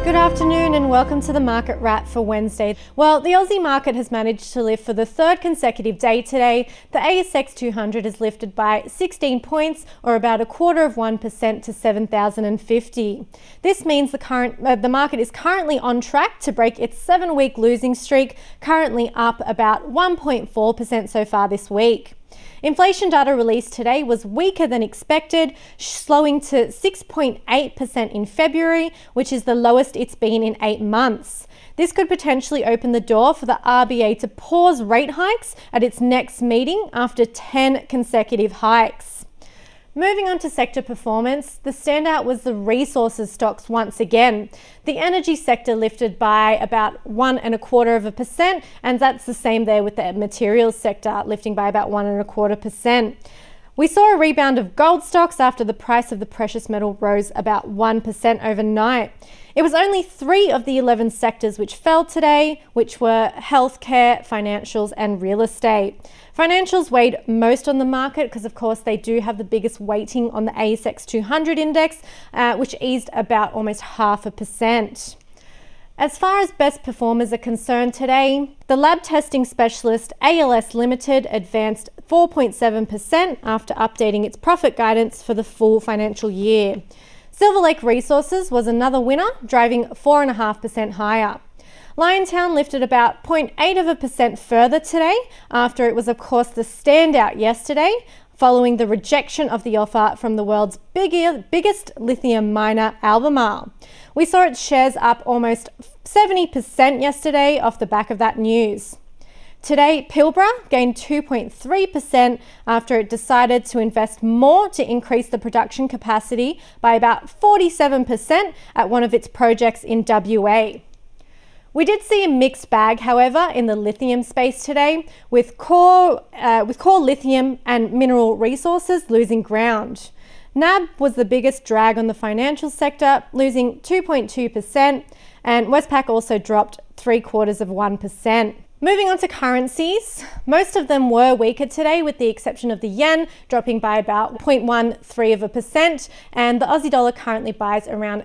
Good afternoon and welcome to the Market Wrap for Wednesday. Well, the Aussie market has managed to lift for the third consecutive day today. The ASX 200 has lifted by 16 points, or about 0.25% to 7,050. This means the market is currently on track to break its 7-week losing streak, currently up about 1.4% so far this week. Inflation data released today was weaker than expected, slowing to 6.8% in February, which is the lowest it's been in 8 months. This could potentially open the door for the RBA to pause rate hikes at its next meeting after 10 consecutive hikes. Moving on to sector performance, the standout was the resources stocks once again. The energy sector lifted by about 1.25%, and that's the same there with the materials sector lifting by about 1.25%. We saw a rebound of gold stocks after the price of the precious metal rose about 1% overnight. It was only 3 of the 11 sectors which fell today, which were healthcare, financials, and real estate. Financials weighed most on the market because, of course, they do have the biggest weighting on the ASX 200 index, which eased about almost 0.5%. As far as best performers are concerned today, the lab testing specialist ALS Limited advanced 4.7% after updating its profit guidance for the full financial year. Silver Lake Resources was another winner, driving 4.5% higher. Liontown lifted about 0.8% further today, after it was, of course, the standout yesterday, following the rejection of the offer from the world's biggest lithium miner, Albemarle. We saw its shares up almost 70% yesterday off the back of that news. Today, Pilbara gained 2.3% after it decided to invest more to increase the production capacity by about 47% at one of its projects in WA. We did see a mixed bag, however, in the lithium space today, with core lithium and mineral resources losing ground. NAB was the biggest drag on the financial sector, losing 2.2%, and Westpac also dropped 0.75%. Moving on to currencies, most of them were weaker today, with the exception of the yen dropping by about 0.13%, and the Aussie dollar currently buys around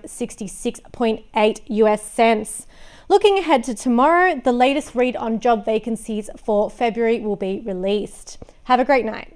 66.8 US cents. Looking ahead to tomorrow, the latest read on job vacancies for February will be released. Have a great night.